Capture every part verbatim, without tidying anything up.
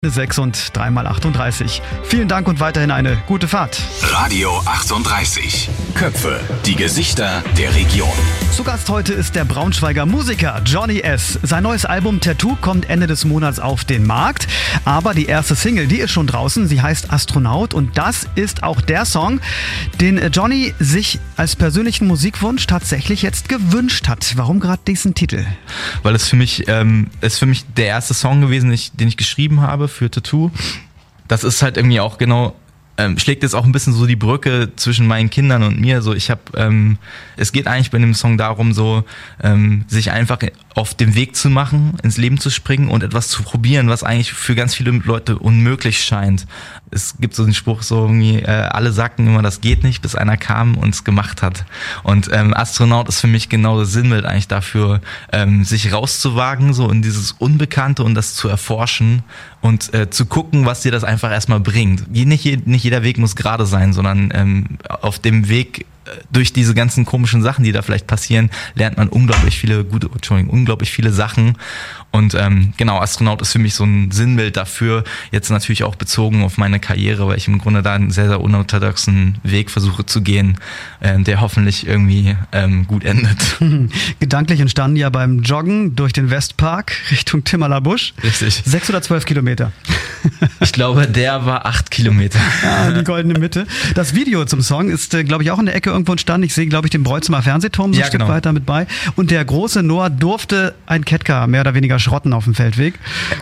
sechs und dreimal achtunddreißig. Vielen Dank und weiterhin eine gute Fahrt. Radio achtunddreißig. Köpfe, die Gesichter der Region. Zu Gast heute ist der Braunschweiger Musiker Johnny S. Sein neues Album Tattoo kommt Ende des Monats auf den Markt. Aber die erste Single, die ist schon draußen. Sie heißt Astronaut und das ist auch der Song, den Johnny sich als persönlichen Musikwunsch tatsächlich jetzt gewünscht hat. Warum gerade diesen Titel? Weil es für mich, ähm, ist für mich der erste Song gewesen, den ich geschrieben habe für Tattoo. Das ist halt irgendwie auch genau, ähm, schlägt jetzt auch ein bisschen so die Brücke zwischen meinen Kindern und mir. So, ich habe, ähm, es geht eigentlich bei dem Song darum, so ähm, sich einfach auf den Weg zu machen, ins Leben zu springen und etwas zu probieren, was eigentlich für ganz viele Leute unmöglich scheint. Es gibt so den Spruch, so irgendwie, äh, alle sagten immer, das geht nicht, bis einer kam und es gemacht hat. Und ähm, Astronaut ist für mich genau das Sinnbild eigentlich dafür, ähm, sich rauszuwagen, so in dieses Unbekannte und das zu erforschen und äh, zu gucken, was dir das einfach erstmal bringt. Nicht, nicht jeder Weg muss gerade sein, sondern ähm, auf dem Weg durch diese ganzen komischen Sachen, die da vielleicht passieren, lernt man unglaublich viele gute, Entschuldigung, unglaublich viele Sachen. Und ähm, genau, Astronaut ist für mich so ein Sinnbild dafür, jetzt natürlich auch bezogen auf meine Karriere, weil ich im Grunde da einen sehr, sehr unorthodoxen Weg versuche zu gehen, äh, der hoffentlich irgendwie ähm, gut endet. Gedanklich entstanden ja beim Joggen durch den Westpark Richtung Timmerler Busch. Richtig. Sechs oder zwölf Kilometer. Ich glaube, der war acht Kilometer. Ja, die goldene Mitte. Das Video zum Song ist, äh, glaube ich, auch in der Ecke irgendwo entstanden. Ich sehe, glaube ich, den Breutzemer Fernsehturm so ja, ein Stück genau. weiter mit bei. Und der große Noah durfte ein Kettcar mehr oder weniger schrotten auf dem Feldweg.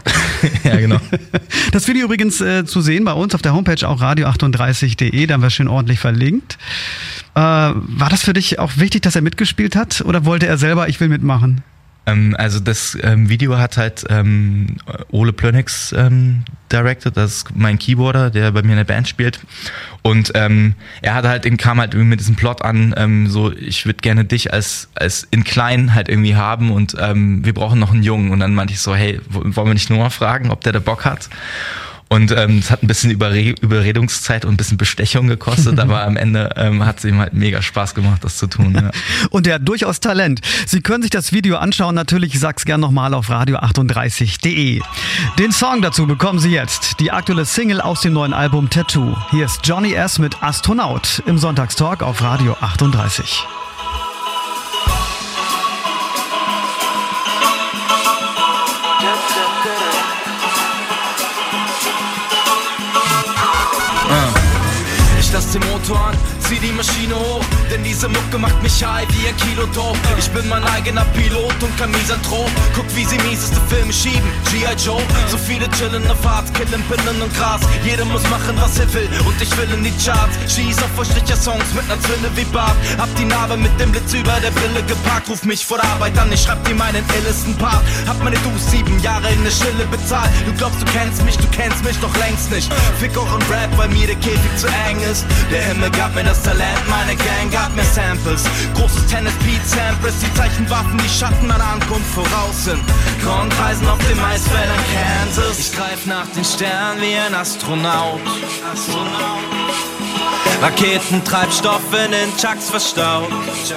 Ja, genau. Das Video übrigens äh, zu sehen bei uns auf der Homepage auch radio achtunddreißig punkt de, da haben wir schön ordentlich verlinkt. Äh, war das für dich auch wichtig, dass er mitgespielt hat oder wollte er selber, ich will mitmachen? Ähm, also das ähm, Video hat halt ähm, Ole Plönix ähm, directed, das ist mein Keyboarder, der bei mir in der Band spielt. Und ähm, er hat halt, kam halt irgendwie mit diesem Plot an, ähm, so, ich würde gerne dich als als in klein halt irgendwie haben und ähm, wir brauchen noch einen Jungen. Und dann meinte ich so, hey, wollen wir nicht Noah fragen, ob der da Bock hat? Und ähm, es hat ein bisschen Überre- Überredungszeit und ein bisschen Bestechung gekostet, aber am Ende ähm, hat es ihm halt mega Spaß gemacht, das zu tun. Ja. Und er hat durchaus Talent. Sie können sich das Video anschauen, natürlich, ich sag's gern nochmal auf radio achtunddreißig punkt de. Den Song dazu bekommen Sie jetzt, die aktuelle Single aus dem neuen Album Tattoo. Hier ist Johnny S. mit Astronaut im Sonntagstalk auf Radio achtunddreißig. Ich lass den Motor an, zieh die Maschine hoch, denn diese Mucke macht mich high wie ein Kilo Dope. Ich bin mein eigener Pilot und kein Misanthrop. Guck, wie sie mieseste Filme schieben, G I. Joe. So viele chillen auf Harz, killen Pillen und Gras. Jeder muss machen, was er will und ich will in die Charts. Schieß auf verstricher Songs mit ner Zwille wie Bart. Hab die Narbe mit dem Blitz über der Brille geparkt. Ruf mich vor der Arbeit an, ich schreib dir meinen illesten Part. Hab meine Du's sieben Jahre in der Schille bezahlt. Du glaubst, du kennst mich, du kennst mich doch längst nicht. Fick auch in Rap, weil mir der Käfig zu eng ist. Der Himmel gab mir das Talent, meine Gang gab mir Samples. Großes Tennis, Beat Samples, die Zeichenwaffen, die Schatten meiner Ankunft voraus sind. Kornkreisen auf den Maisfeldern Kansas. Ich greif nach den Sternen wie ein Astronaut. Astronaut. Raketentreibstoff in den Chucks verstaut.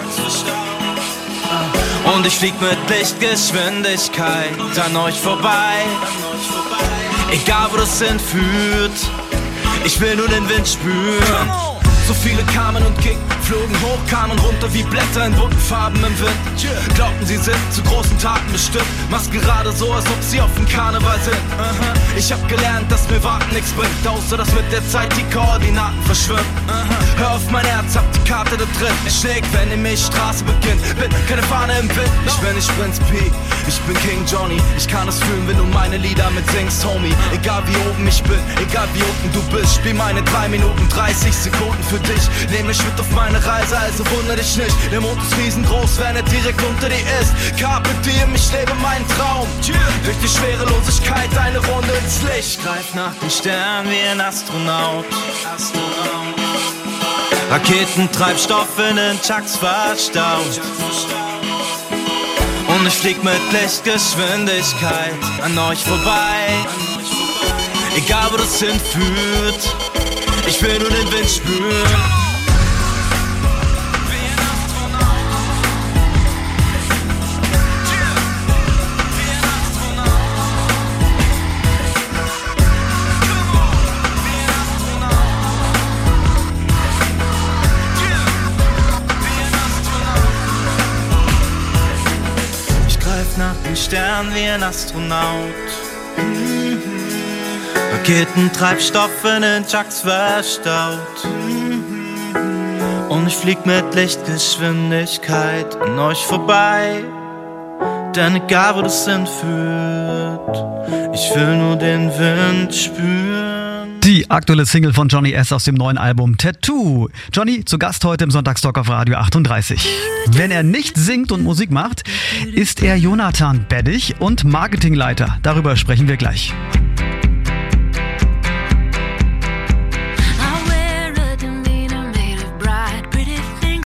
Und ich flieg mit Lichtgeschwindigkeit an euch vorbei. Egal wo das hinführt, ich will nur den Wind spüren. So viele kamen und gingen, flogen hoch, kamen runter wie Blätter in bunten Farben im Wind. Glaubten, sie sind zu großen Taten bestimmt. Mach's gerade so, als ob sie auf dem Karneval sind. Aha. Ich hab gelernt, dass mir Warten nichts bringt, außer dass mit der Zeit die Koordinaten verschwimmen. Aha. Hör auf mein Herz, hab die Karte da drin. Es schlägt, wenn die Milchstraße beginnt. Bin keine Fahne im Wind, ich bin nicht Prinz P. Ich bin King Johnny, ich kann es fühlen, wenn du meine Lieder mit singst, Homie. Egal wie oben ich bin, egal wie unten du bist, spiel meine drei Minuten dreißig Sekunden für dich. Nehm mich mit auf meine Reise, also wundere dich nicht. Der Mond ist riesengroß, wenn er direkt unter dir ist. Carpe diem, ich lebe meinen Traum. Durch die Schwerelosigkeit eine Runde ins Licht. Greif nach den Sternen wie ein Astronaut. Astronaut. Raketentreibstoff in den Chucks verstaut. Und ich flieg mit Lichtgeschwindigkeit an euch vorbei. Egal wo das hinführt, ich will nur den Wind spüren. Stern wie ein Astronaut. Raketentreibstoff in den Chucks verstaut. Und ich flieg mit Lichtgeschwindigkeit an euch vorbei. Denn egal wo das hinführt, ich will nur den Wind spüren. Die aktuelle Single von Johnny S. aus dem neuen Album Tattoo. Johnny zu Gast heute im Sonntagstalk auf Radio achtunddreißig. Wenn er nicht singt und Musik macht, ist er Jonathan Beddich und Marketingleiter. Darüber sprechen wir gleich.